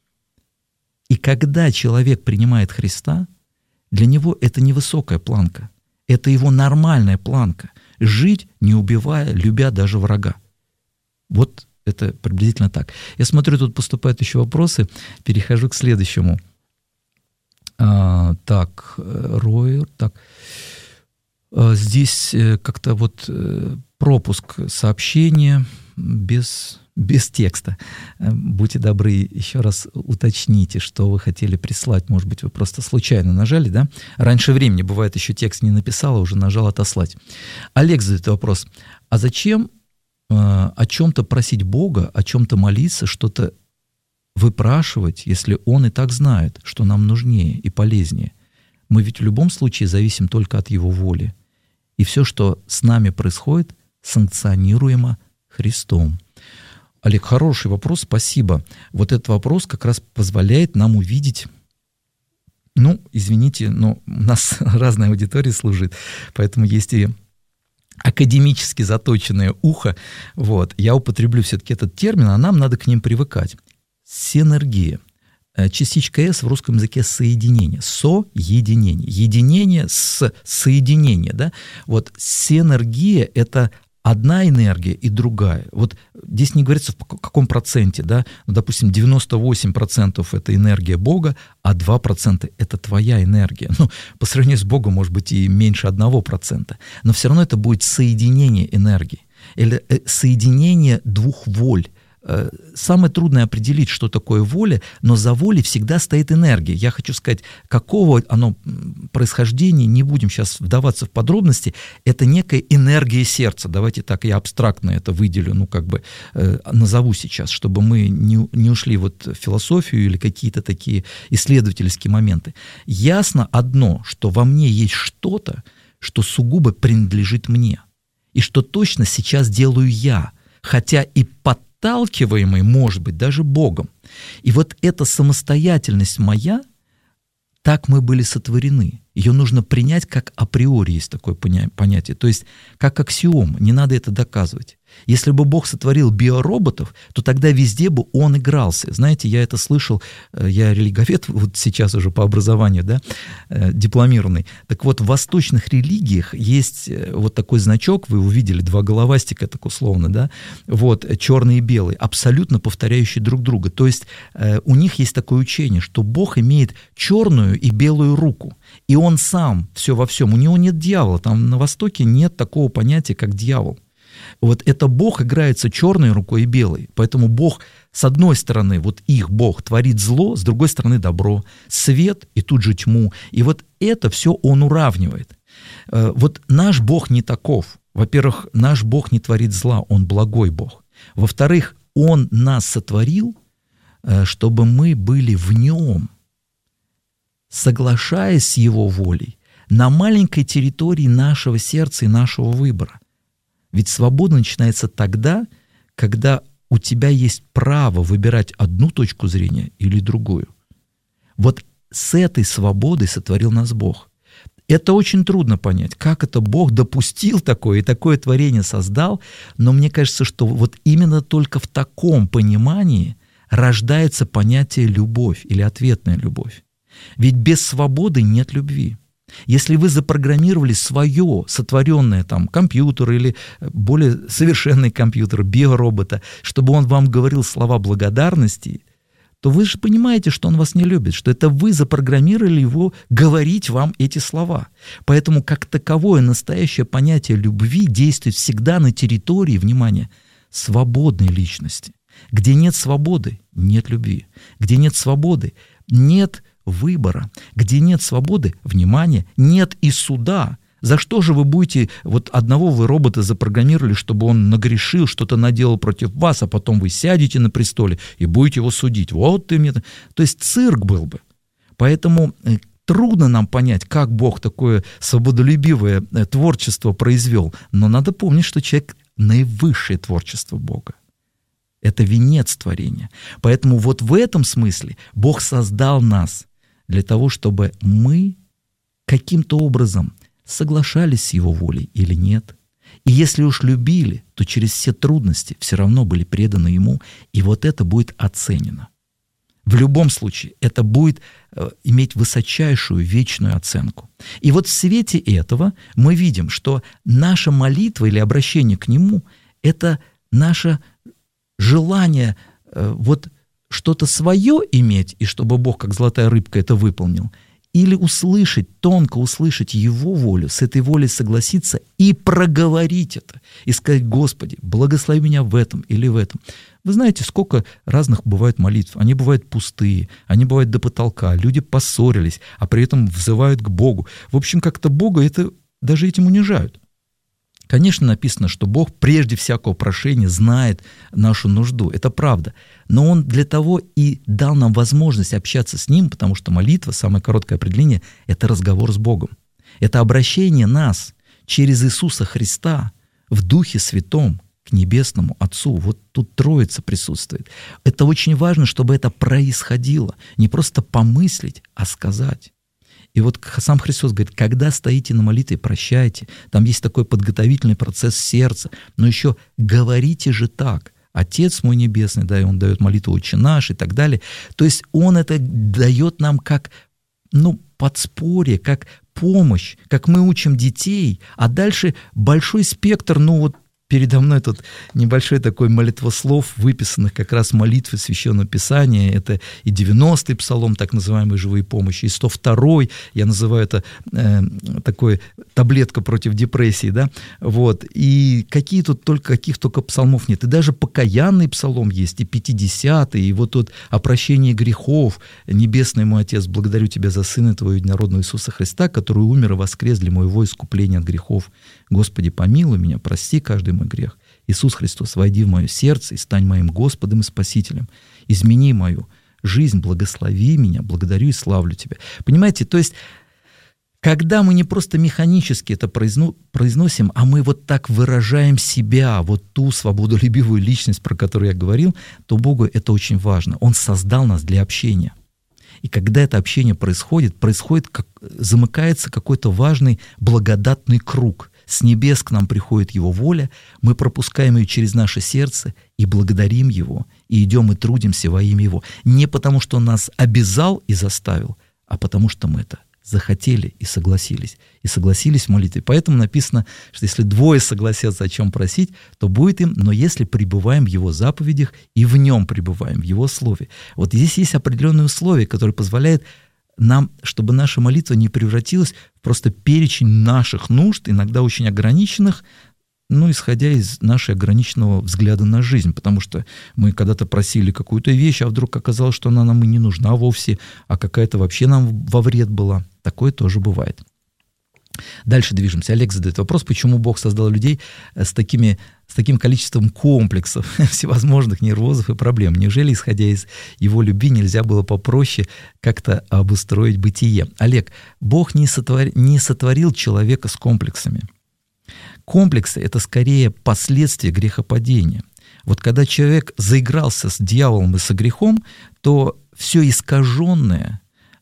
И когда человек принимает Христа, для него это не высокая планка, это его нормальная планка. Жить, не убивая, любя даже врага. Вот это приблизительно так. Я смотрю, тут поступают еще вопросы. Перехожу к следующему. А, так, Ройер, так. А, здесь как-то вот пропуск сообщения без, без текста. Будьте добры, еще раз уточните, что вы хотели прислать. Может быть, вы просто случайно нажали, да? Раньше времени, бывает, еще текст не написал, а уже нажал «Отослать». Олег задает вопрос. А зачем о чем-то просить Бога, о чем-то молиться, что-то выпрашивать, если Он и так знает, что нам нужнее и полезнее? Мы ведь в любом случае зависим только от Его воли. И все, что с нами происходит, санкционируемо Христом. Олег, хороший вопрос, спасибо. Вот этот вопрос как раз позволяет нам увидеть, ну, извините, но у нас разная аудитория служит, поэтому есть и академически заточенное ухо, вот, я употреблю все-таки этот термин, а нам надо к ним привыкать. Синергия. Частичка «с» в русском языке соединение, соединение, единение с соединение, да? Вот синергия — это одна энергия и другая. Вот здесь не говорится в каком проценте, да? Ну, допустим, девяносто восемь процентов это энергия Бога, а два процента это твоя энергия. Ну, по сравнению с Богом, может быть, и меньше одного процента. Но все равно это будет соединение энергии. Или соединение двух воль. самое трудное определить, что такое воля, но за волей всегда стоит энергия. Я хочу сказать, какого оно происхождения, не будем сейчас вдаваться в подробности, это некая энергия сердца. Давайте так, я абстрактно это выделю, ну как бы э, назову сейчас, чтобы мы не, не ушли вот в философию или какие-то такие исследовательские моменты. Ясно одно, что во мне есть что-то, что сугубо принадлежит мне, и что точно сейчас делаю я, хотя и подталкиваемый, может быть, даже Богом. И вот эта самостоятельность моя, так мы были сотворены. Ее нужно принять как априори, есть такое понятие, то есть как аксиом, не надо это доказывать. Если бы Бог сотворил биороботов, то тогда везде бы он игрался. Знаете, я это слышал, я религовед вот сейчас уже по образованию, да, дипломированный. Так вот, в восточных религиях есть вот такой значок, вы увидели, два головастика, так условно, да, вот, черный и белый, абсолютно повторяющие друг друга. То есть у них есть такое учение, что Бог имеет черную и белую руку, и он сам все во всем. У него нет дьявола, там на Востоке нет такого понятия, как дьявол. Вот это Бог играется черной рукой и белой. Поэтому Бог, с одной стороны, вот их Бог творит зло, с другой стороны добро, свет и тут же тьму. И вот это все Он уравнивает. Вот наш Бог не таков. Во-первых, наш Бог не творит зла, Он благой Бог. Во-вторых, Он нас сотворил, чтобы мы были в Нем, соглашаясь с Его волей, на маленькой территории нашего сердца и нашего выбора. Ведь свобода начинается тогда, когда у тебя есть право выбирать одну точку зрения или другую. Вот с этой свободой сотворил нас Бог. Это очень трудно понять, как это Бог допустил такое и такое творение создал, но мне кажется, что вот именно только в таком понимании рождается понятие «любовь» или «ответная любовь». Ведь без свободы нет любви. Если вы запрограммировали свое сотворенное там компьютер или более совершенный компьютер, биоробота, чтобы он вам говорил слова благодарности, то вы же понимаете, что он вас не любит, что это вы запрограммировали его говорить вам эти слова. Поэтому как таковое настоящее понятие любви действует всегда на территории, внимание, свободной личности. Где нет свободы, нет любви. Где нет свободы, нет выбора. Где нет свободы, внимание, нет и суда. За что же вы будете, вот одного вы робота запрограммировали, чтобы он нагрешил, что-то наделал против вас, а потом вы сядете на престоле и будете его судить. Вот ты мне... То есть цирк был бы. Поэтому трудно нам понять, как Бог такое свободолюбивое творчество произвел. Но надо помнить, что человек — наивысшее творчество Бога. Это венец творения. Поэтому вот в этом смысле Бог создал нас для того, чтобы мы каким-то образом соглашались с Его волей или нет. И если уж любили, то через все трудности все равно были преданы Ему, и вот это будет оценено. В любом случае, это будет э, иметь высочайшую вечную оценку. И вот в свете этого мы видим, что наша молитва или обращение к Нему — это наше желание э, вот что-то свое иметь, и чтобы Бог, как золотая рыбка, это выполнил, или услышать, тонко услышать Его волю, с этой волей согласиться и проговорить это, и сказать: Господи, благослови меня в этом или в этом. Вы знаете, сколько разных бывает молитв. Они бывают пустые, они бывают до потолка, люди поссорились, а при этом взывают к Богу. В общем, как-то Бога это, даже этим унижают. Конечно, написано, что Бог прежде всякого прошения знает нашу нужду. Это правда. Но Он для того и дал нам возможность общаться с Ним, потому что молитва, самое короткое определение, это разговор с Богом. Это обращение нас через Иисуса Христа в Духе Святом к Небесному Отцу. Вот тут Троица присутствует. Это очень важно, чтобы это происходило. Не просто помыслить, а сказать. И вот сам Христос говорит: когда стоите на молитве, прощайте. Там есть такой подготовительный процесс сердца. Но еще говорите же так: Отец мой небесный, да, и Он дает молитву «Отче наш» и так далее. То есть Он это дает нам как, ну, подспорье, как помощь, как мы учим детей. А дальше большой спектр, ну вот передо мной тут небольшой такой молитвослов, выписанных как раз молитвы Священного Писания. Это и девяностый псалом, так называемый «Живые помощи», и сто второй, я называю это э, такой таблетка против депрессии, да, вот. И какие тут только, каких только псалмов нет. И даже покаянный псалом есть, и пятидесятый, и вот тут о прощении грехов. «Небесный мой Отец, благодарю Тебя за Сына Твоего единородного Иисуса Христа, который умер и воскрес для моего искупления от грехов. Господи, помилуй меня, прости каждый мой грех. Иисус Христос, войди в мое сердце и стань моим Господом и Спасителем. Измени мою жизнь, благослови меня, благодарю и славлю Тебя». Понимаете, то есть, когда мы не просто механически это произносим, а мы вот так выражаем себя, вот ту свободолюбивую личность, про которую я говорил, то Богу это очень важно. Он создал нас для общения. И когда это общение происходит, происходит как, замыкается какой-то важный благодатный круг. С небес к нам приходит Его воля, мы пропускаем ее через наше сердце и благодарим Его, и идем и трудимся во имя Его. Не потому, что Он нас обязал и заставил, а потому, что мы это захотели и согласились. И согласились в молитве. Поэтому написано, что если двое согласятся о чем просить, то будет им, но если пребываем в Его заповедях и в Нем пребываем, в Его Слове. Вот здесь есть определенные условия, которые позволяют нам, чтобы наша молитва не превратилась в просто перечень наших нужд, иногда очень ограниченных, ну, исходя из нашего ограниченного взгляда на жизнь, потому что мы когда-то просили какую-то вещь, а вдруг оказалось, что она нам и не нужна вовсе, а какая-то вообще нам во вред была. Такое тоже бывает. Дальше движемся. Олег задает вопрос, почему Бог создал людей с, такими, с таким количеством комплексов, всевозможных нервозов и проблем. Неужели, исходя из Его любви, нельзя было попроще как-то обустроить бытие? Олег, Бог не, сотвор... не сотворил человека с комплексами. Комплексы — это скорее последствия грехопадения. Вот когда человек заигрался с дьяволом и со грехом, то все искаженное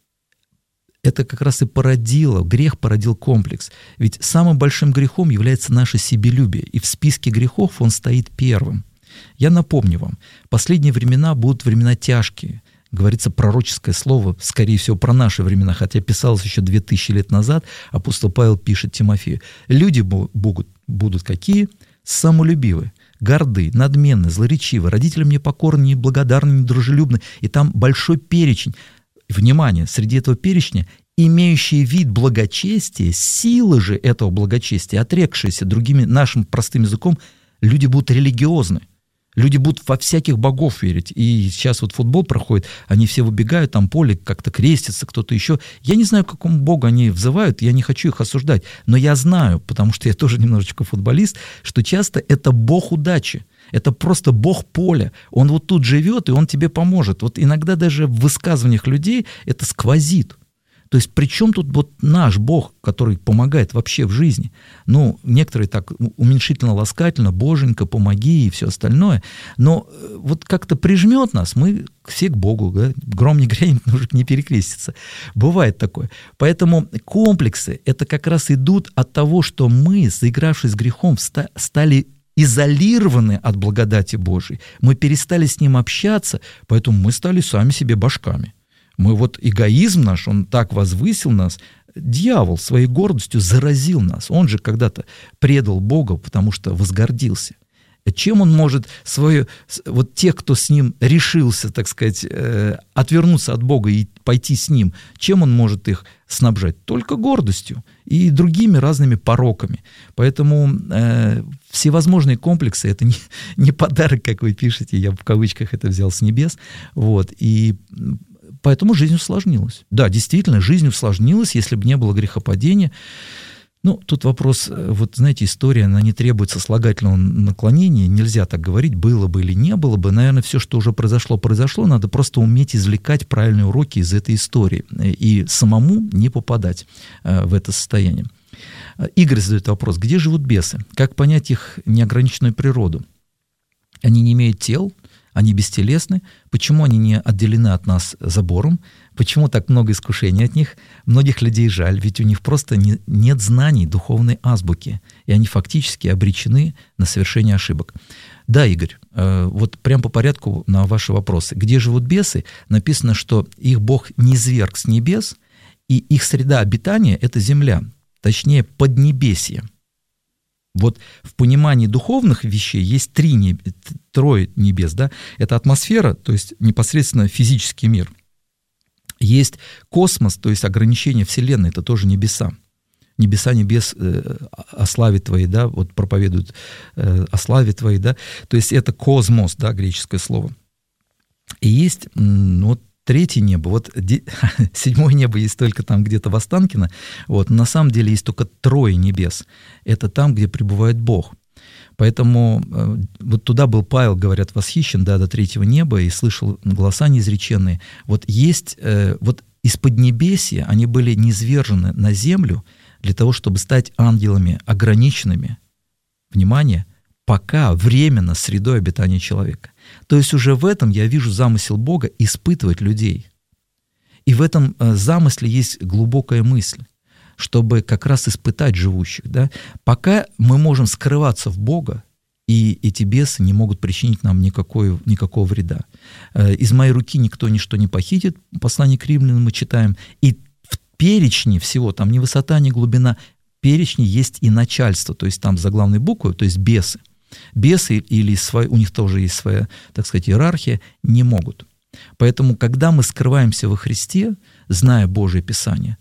— это как раз и породило, грех породил комплекс. Ведь самым большим грехом является наше себелюбие, и в списке грехов он стоит первым. Я напомню вам, последние времена будут времена тяжкие. Говорится пророческое слово, скорее всего, про наши времена, хотя писалось еще две тысячи лет назад, апостол Павел пишет Тимофею. Люди будут, будут какие? Самолюбивы, горды, надменны, злоречивы, родителям непокорны, неблагодарны, недружелюбны. И там большой перечень. Внимание, среди этого перечня имеющие вид благочестия, силы же этого благочестия, отрекшиеся другими, нашим простым языком, люди будут религиозны. Люди будут во всяких богов верить. И сейчас вот футбол проходит, они все выбегают, там поле как-то крестятся, кто-то еще. Я не знаю, к какому богу они взывают, я не хочу их осуждать. Но я знаю, потому что я тоже немножечко футболист, что часто это бог удачи. Это просто бог поля. Он вот тут живет, и он тебе поможет. Вот иногда даже в высказываниях людей это сквозит. То есть при чем тут вот наш Бог, который помогает вообще в жизни? Ну, некоторые так уменьшительно-ласкательно, боженька, помоги и все остальное. Но вот как-то прижмет нас, мы все к Богу, да? Гром не грянет, мужик не перекрестится. Бывает такое. Поэтому комплексы — это как раз идут от того, что мы, заигравшись с грехом, стали изолированы от благодати Божией. Мы перестали с Ним общаться, поэтому мы стали сами себе башками. Мы вот эгоизм наш, он так возвысил нас, дьявол своей гордостью заразил нас. Он же когда-то предал Бога, потому что возгордился. Чем он может свою, вот тех, кто с ним решился, так сказать, э, отвернуться от Бога и пойти с ним, чем он может их снабжать? Только гордостью и другими разными пороками. Поэтому э, всевозможные комплексы — это не, не подарок, как вы пишете, я в кавычках это взял с небес, вот, и поэтому жизнь усложнилась. Да, действительно, жизнь усложнилась, если бы не было грехопадения. Ну, тут вопрос, вот знаете, история, она не требует сослагательного наклонения, нельзя так говорить, было бы или не было бы. Наверное, все, что уже произошло, произошло, надо просто уметь извлекать правильные уроки из этой истории и самому не попадать в это состояние. Игорь задает вопрос, где живут бесы? Как понять их неограниченную природу? Они не имеют тел, они бестелесны. Почему они не отделены от нас забором? Почему так много искушений от них? Многих людей жаль, ведь у них просто не, нет знаний духовной азбуки, и они фактически обречены на совершение ошибок. Да, Игорь, э, вот прям по порядку на ваши вопросы. Где живут бесы? Написано, что их Бог низверг с небес, и их среда обитания — это земля, точнее, поднебесье. Вот в понимании духовных вещей есть три неб... трое небес, да? Это атмосфера, то есть непосредственно физический мир. Есть космос, то есть ограничение Вселенной, это тоже небеса. Небеса небес э, о славе твоей, да, вот проповедуют э, о славе твоей, да, то есть это космос, да, греческое слово. И есть, ну, вот третье небо, вот де, седьмое небо есть только там где-то в Останкино, вот, на самом деле есть только трое небес, это там, где пребывает Бог. Поэтому э, вот туда был Павел, говорят, восхищен, да, до третьего неба и слышал голоса неизреченные. Вот есть, э, вот из поднебесья они были низвержены на землю для того, чтобы стать ангелами ограниченными, внимание, пока временно средой обитания человека. То есть уже в этом я вижу замысел Бога испытывать людей. И в этом э, замысле есть глубокая мысль, чтобы как раз испытать живущих. Да? Пока мы можем скрываться в Бога, и эти бесы не могут причинить нам никакой, никакого вреда. «Из моей руки никто ничто не похитит», послание к римлянам мы читаем, и в перечне всего, там ни высота, ни глубина, в перечне есть и начальство, то есть там заглавной буквой, то есть бесы. Бесы, или свои, у них тоже есть своя, так сказать, иерархия, не могут. Поэтому, когда мы скрываемся во Христе, зная Божие Писание,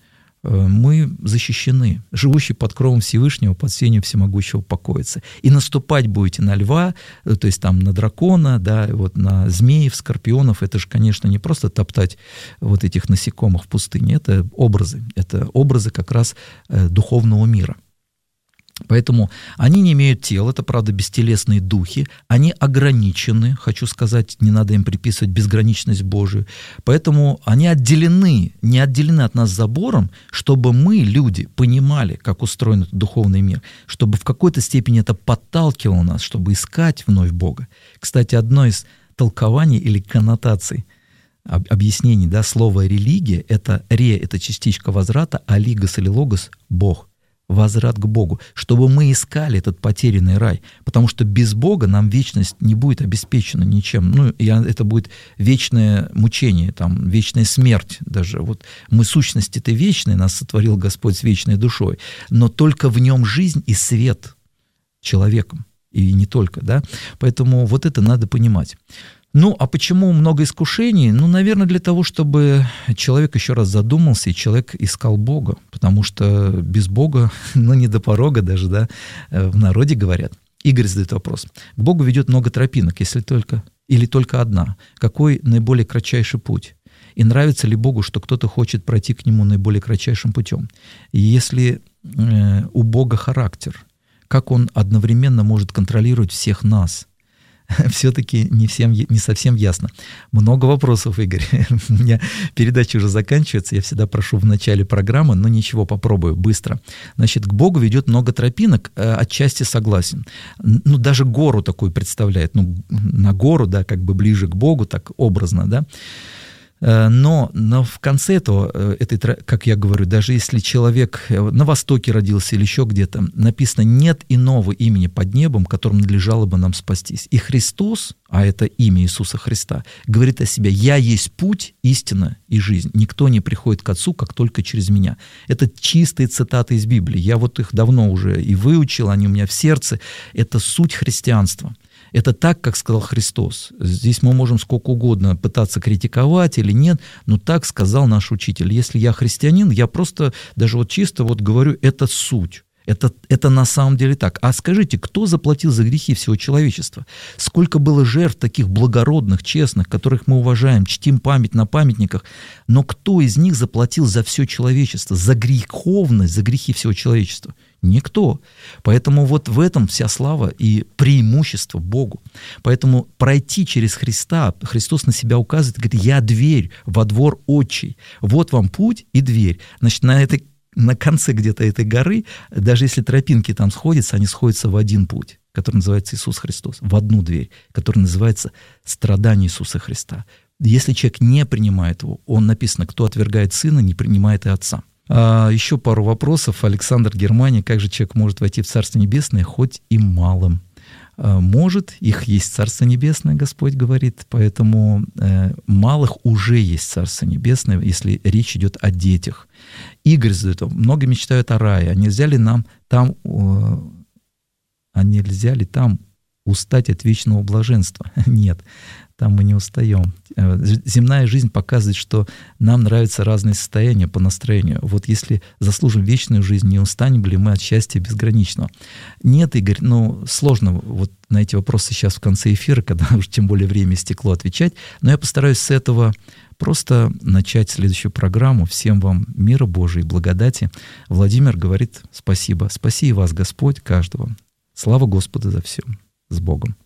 мы защищены. Живущий под кровом Всевышнего, под сенью всемогущего покоится. И наступать будете на льва, то есть там на дракона, да, вот на змеев, скорпионов. Это же, конечно, не просто топтать вот этих насекомых в пустыне. Это образы. Это образы как раз духовного мира. Поэтому они не имеют тела, это, правда, бестелесные духи, они ограничены, хочу сказать, не надо им приписывать безграничность Божию, поэтому они отделены, не отделены от нас забором, чтобы мы, люди, понимали, как устроен этот духовный мир, чтобы в какой-то степени это подталкивало нас, чтобы искать вновь Бога. Кстати, одно из толкований или коннотаций, объяснений, да, слова «религия» — это «ре» — это частичка возврата, а «лигос» или «логос» — Бог. Возврат к Богу, чтобы мы искали этот потерянный рай, потому что без Бога нам вечность не будет обеспечена ничем. Ну, и это будет вечное мучение, там, вечная смерть даже. Вот мы сущности-то вечные, нас сотворил Господь с вечной душой, но только в нем жизнь и свет человеком, и не только, да. Поэтому вот это надо понимать. Ну, а почему много искушений? Ну, наверное, для того, чтобы человек еще раз задумался, и человек искал Бога, потому что без Бога, ну, не до порога даже, да, в народе говорят. Игорь задает вопрос. К Богу ведет много тропинок, если только, или только одна. Какой наиболее кратчайший путь? И нравится ли Богу, что кто-то хочет пройти к Нему наиболее кратчайшим путем? И если э, у Бога характер, как Он одновременно может контролировать всех нас? Все-таки не, всем, не совсем ясно. Много вопросов, Игорь. У меня передача уже заканчивается, я всегда прошу в начале программы, но ничего, попробую быстро. Значит, к Богу ведет много тропинок, отчасти согласен. Ну, даже гору такую представляет, ну, на гору, да, как бы ближе к Богу, так образно, да. Но, но в конце этого, этой, как я говорю, даже если человек на Востоке родился или еще где-то, написано, нет иного имени под небом, которым надлежало бы нам спастись. И Христос, а это имя Иисуса Христа, говорит о себе: «Я есть путь, истина и жизнь. Никто не приходит к Отцу, как только через меня». Это чистые цитаты из Библии. Я вот их давно уже и выучил, они у меня в сердце. Это суть христианства. Это так, как сказал Христос. Здесь мы можем сколько угодно пытаться критиковать или нет, но так сказал наш учитель. Если я христианин, я просто даже вот чисто вот говорю, это суть. Это, это на самом деле так. А скажите, кто заплатил за грехи всего человечества? Сколько было жертв таких благородных, честных, которых мы уважаем, чтим память на памятниках, но кто из них заплатил за все человечество, за греховность, за грехи всего человечества? Никто. Поэтому вот в этом вся слава и преимущество Богу. Поэтому пройти через Христа, Христос на себя указывает, говорит: «Я дверь во двор отчий». Вот вам путь и дверь. Значит, на этой на конце где-то этой горы, даже если тропинки там сходятся, они сходятся в один путь, который называется Иисус Христос, в одну дверь, которая называется страдание Иисуса Христа. Если человек не принимает его, он, написано, кто отвергает Сына, не принимает и Отца. А еще пару вопросов. Александр, Германия. Как же человек может войти в Царство Небесное, хоть и малым? Может, их есть Царство Небесное, Господь говорит, поэтому э, малых уже есть Царство Небесное, если речь идет о детях. Игорь задает: много мечтают о рае, а нельзя ли нам там э, а нельзя ли там устать от вечного блаженства? Нет, там мы не устаем. Земная жизнь показывает, что нам нравятся разные состояния по настроению. Вот если заслужим вечную жизнь, не устанем ли мы от счастья безграничного? Нет, Игорь, ну, сложно вот на эти вопросы сейчас в конце эфира, когда уже тем более время истекло, отвечать, но я постараюсь с этого просто начать следующую программу. Всем вам мира Божия и благодати. Владимир говорит спасибо. Спаси и вас, Господь, каждого. Слава Господу за все. С Богом.